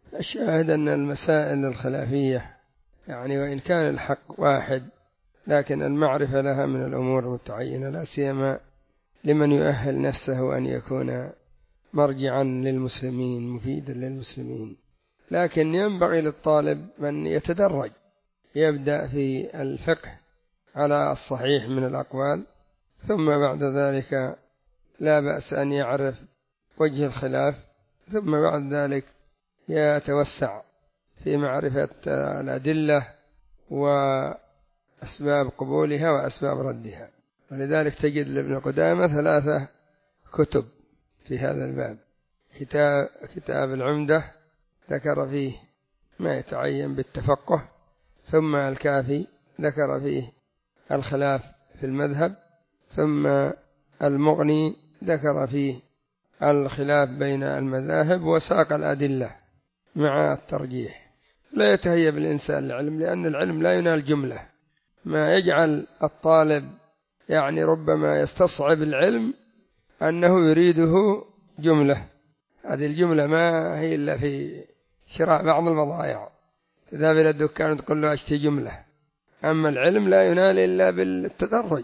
الشاهد أن المسائل الخلافية يعني وإن كان الحق واحد، لكن المعرفة لها من الأمور المتعينة، لا سيما لمن يؤهل نفسه أن يكون مرجعا للمسلمين مفيدا للمسلمين. لكن ينبغي للطالب أن يتدرج، يبدأ في الفقه على الصحيح من الأقوال، ثم بعد ذلك لا بأس أن يعرف وجه الخلاف، ثم بعد ذلك يتوسع في معرفة الأدلة وأسباب قبولها وأسباب ردها. ولذلك تجد لابن قدامة 3 كتب في هذا الباب. كتاب العمدة ذكر فيه ما يتعين بالتفقه، ثم الكافي ذكر فيه الخلاف في المذهب، ثم المغني ذكر فيه الخلاف بين المذاهب وساق الأدلة مع الترجيح. لا يتهيب الإنسان العلم، لأن العلم لا ينال جملة. ما يجعل الطالب يعني ربما يستصعب العلم أنه يريده جملة، هذه الجملة ما هي إلا في شراء بعض البضائع، تذهب إلى الدكان تقول له أشتري جملة. أما العلم لا ينال إلا بالتدرج،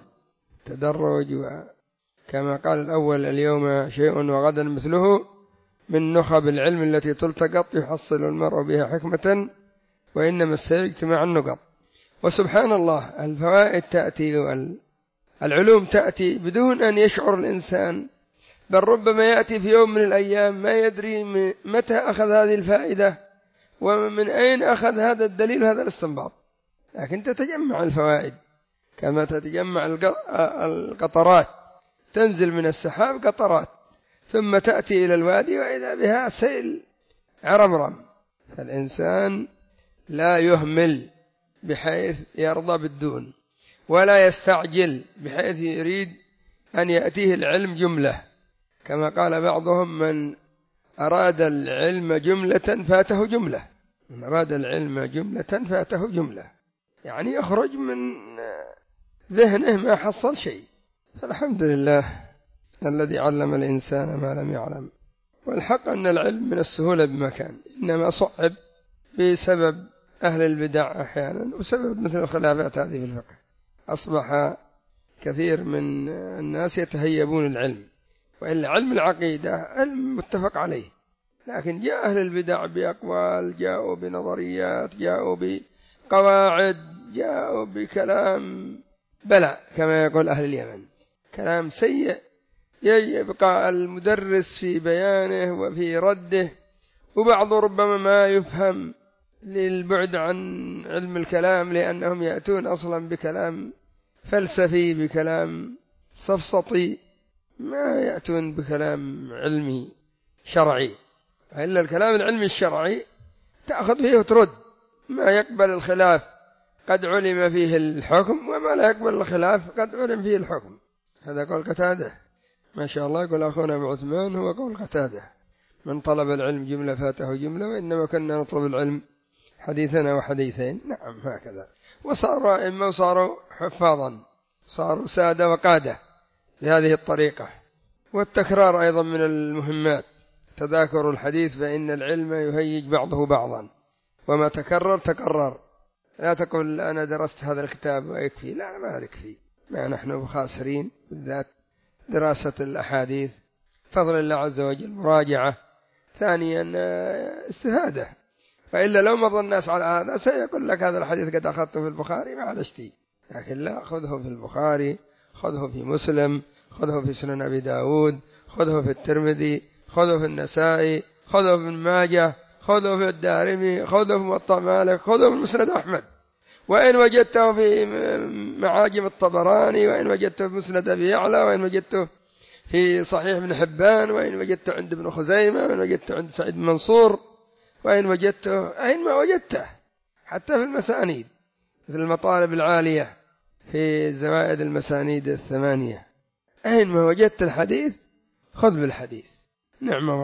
كما قال الأول: اليوم شيء وغدا مثله، من نخب العلم التي تلتقط يحصل المرء بها حكمة، وإنما السير اجتماع النقط. وسبحان الله، الفوائد تأتي والعلوم تأتي بدون أن يشعر الإنسان، بل ربما يأتي في يوم من الأيام ما يدري متى أخذ هذه الفائدة ومن أين أخذ هذا الدليل هذا الاستنباط. لكن تتجمع الفوائد كما تتجمع القطرات، تنزل من السحاب قطرات ثم تأتي إلى الوادي وإذا بها سيل عرمرم. فالإنسان لا يهمل بحيث يرضى بالدون، ولا يستعجل بحيث يريد أن يأتيه العلم جملة، كما قال بعضهم: من أراد العلم جملة فاته جملة. من أراد العلم جملة فاته جملة، يعني يخرج من ذهنه ما حصل شيء. فالحمد لله الذي علم الإنسان ما لم يعلم. والحق أن العلم من السهولة بمكان، إنما صعب بسبب أهل البدع أحيانا، وسبب مثل الخلافات هذه في الفقه. أصبح كثير من الناس يتهيبون العلم، وإلا علم العقيدة علم متفق عليه، لكن جاء أهل البدع بأقوال، جاءوا بنظريات، جاءوا بقواعد، جاءوا بكلام بلع كما يقول أهل اليمن، كلام سيء يبقى المدرس في بيانه وفي رده، وبعض ربما ما يفهم للبعد عن علم الكلام، لأنهم يأتون أصلا بكلام فلسفي، بكلام سفسطي، ما يأتون بكلام علمي شرعي. إلا الكلام العلمي الشرعي تأخذ فيه وترد، ما يقبل الخلاف قد علم فيه الحكم، وما لا يقبل الخلاف قد علم فيه الحكم. هذا قول قتادة ما شاء الله، يقول أخونا أبو عثمان هو قول قتادة: من طلب العلم جملة فاته جملة، وإنما كنا نطلب العلم حديثنا وحديثين. نعم هكذا. وصاروا أئمة وصاروا حفاظا، صاروا سادة وقادة بهذه الطريقة. والتكرار أيضا من المهمات، تذاكر الحديث، فإن العلم يهيج بعضه بعضا، وما تكرر تكرر. لا تقول أنا درست هذا الكتاب ويكفي، لا ما يكفي، ما نحن خاسرين، بالذات دراسة الأحاديث، فضل الله عز وجل، مراجعة، ثانيا استفادة. فإلا لو مضى الناس على هذا سيقول لك هذا الحديث قد أخذته في البخاري ما عاد اشتي، لكن لا، خذه في البخاري، خذه في مسلم، خذه في سنن أبي داود، خذه في الترمذي، خذه في النسائي، خذه في ابن ماجه، خذه في الدارمي، خذه في موطأ مالك، خذه في مسند أحمد، وإن وجدته في معاجم الطبراني، وإن وجدته في مسند أبي يعلى، وإن وجدته في صحيح ابن حبان، وإن وجدته عند ابن خزيمة، وإن وجدته عند سعيد بن منصور، وإن وجدته أين ما وجدته، حتى في المسانيد مثل المطالب العالية في زوائد المسانيد 8، أين ما وجدت الحديث خذ بالحديث. نعمة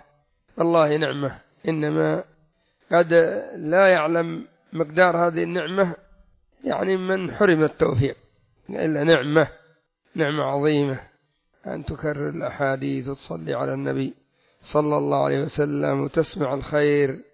والله نعمة، إنما قد لا يعلم مقدار هذه النعمة يعني من حرم التوفيق، إلا نعمة عظيمة أن تكرر الأحاديث وتصلي على النبي صلى الله عليه وسلم وتسمع الخير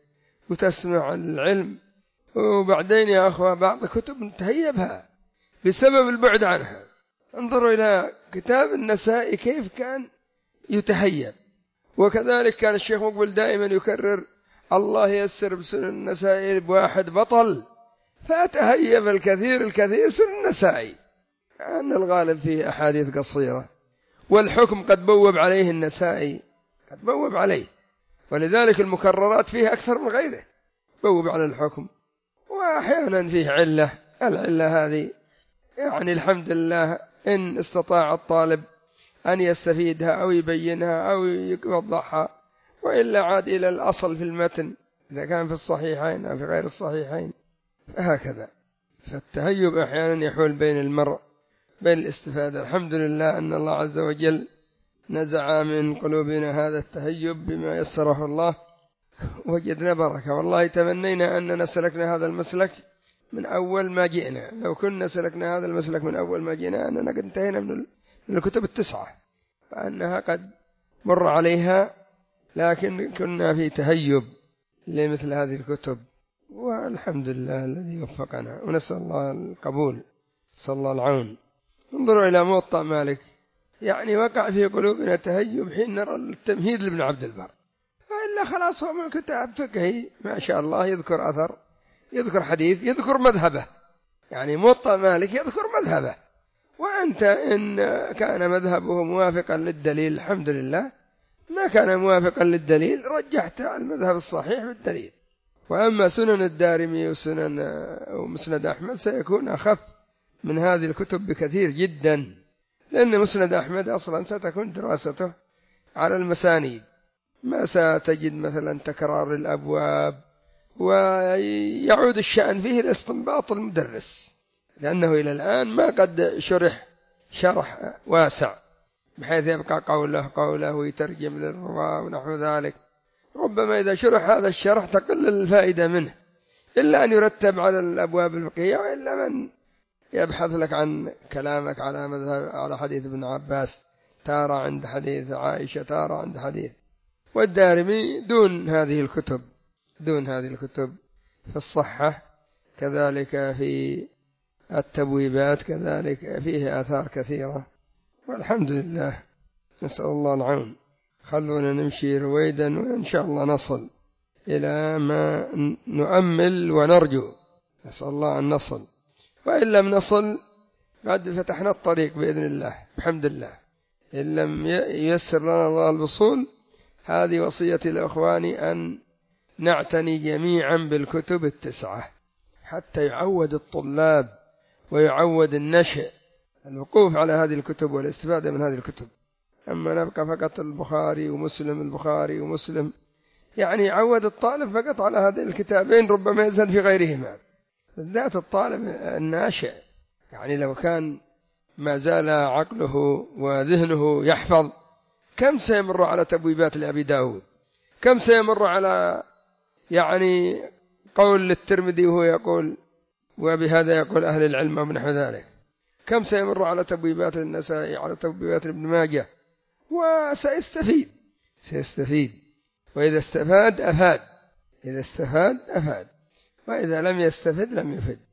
وتسمع العلم، وبعدين يا أخوة بعض كتب تهيبها بسبب البعد عنها. انظروا إلى كتاب النسائي كيف كان يتهيب، وكذلك كان الشيخ مقبل دائما يكرر الله يسر بسنن النسائي بواحد بطل، فتهيب الكثير سنن النسائي، أن الغالب فيه أحاديث قصيرة، والحكم قد بوب عليه النسائي، قد بوب عليه، ولذلك المكررات فيه أكثر من غيره، بوب على الحكم. وأحيانا فيه العلة هذه يعني الحمد لله إن استطاع الطالب أن يستفيدها أو يبينها أو يوضحها، وإلا عاد إلى الأصل في المتن إذا كان في الصحيحين أو في غير الصحيحين، فهكذا. فالتهيب أحيانا يحول بين المرء بين الاستفادة. الحمد لله أن الله عز وجل نزع من قلوبنا هذا التهيب بما يسره الله، وجدنا بركة. والله تمنينا أننا سلكنا هذا المسلك من أول ما جئنا، لو كنا سلكنا هذا المسلك من أول ما جئنا أننا قد انتهينا من الكتب التسعة، فأنها قد مر عليها، لكن كنا في تهيب لمثل هذه الكتب، والحمد لله الذي وفقنا، ونسأل الله القبول، نسأل الله العون. انظروا إلى موطأ مالك، يعني وقع في قلوبنا تهيب حين نرى التمهيد لابن عبد البر، وإلا خلاص هو من كتاب فقهي ما شاء الله، يذكر أثر، يذكر حديث، يذكر مذهبه، يعني موطأ مالك يذكر مذهبه. وأنت إن كان مذهبه موافقا للدليل الحمد لله، ما كان موافقا للدليل رجحت المذهب الصحيح بالدليل. وأما سنن الدارمي ومسند أحمد سيكون أخف من هذه الكتب بكثير جدا، لأن مسند أحمد أصلا ستكون دراسته على المسانيد، ما ستجد مثلا تكرار الأبواب، ويعود الشأن فيه لاستنباط المدرس، لأنه إلى الآن ما قد شرح واسع بحيث يبقى قوله ويترجم للرواة ونحو ذلك. ربما إذا شرح هذا الشرح تقل الفائدة منه، إلا أن يرتب على الأبواب الفقهية، وإلا من يبحث لك عن كلامك على مذهب على حديث ابن عباس، تارة عند حديث عائشة، تارة عند حديث. والدارمي دون هذه الكتب في الصحة، كذلك في التبويبات، كذلك فيه آثار كثيرة، والحمد لله، نسأل الله العون. خلونا نمشي رويدا، وإن شاء الله نصل إلى ما نؤمل ونرجو، نسأل الله أن نصل، وإن لم نصل قد فتحنا الطريق بإذن الله، الحمد لله. إن لم ييسر لنا الله الوصول، هذه وصيتي لإخواني أن نعتني جميعا بالكتب التسعة، حتى يعود الطلاب ويعود النشء الوقوف على هذه الكتب والاستفادة من هذه الكتب. أما نبقى فقط البخاري ومسلم، يعني يعود الطالب فقط على هذين الكتابين، ربما يزهد في غيرهما، بالذات الطالب الناشئ. يعني لو كان ما زال عقله وذهنه يحفظ، كم سيمر على تبويبات لأبي داود، كم سيمر على يعني قول للترمذي وهو يقول وبهذا يقول أهل العلم ونحو ذلك، كم سيمر على تبويبات النسائي، على تبويبات ابن ماجه، سيستفيد. وإذا استفاد أفاد، وإذا لم يستفد لم يفد.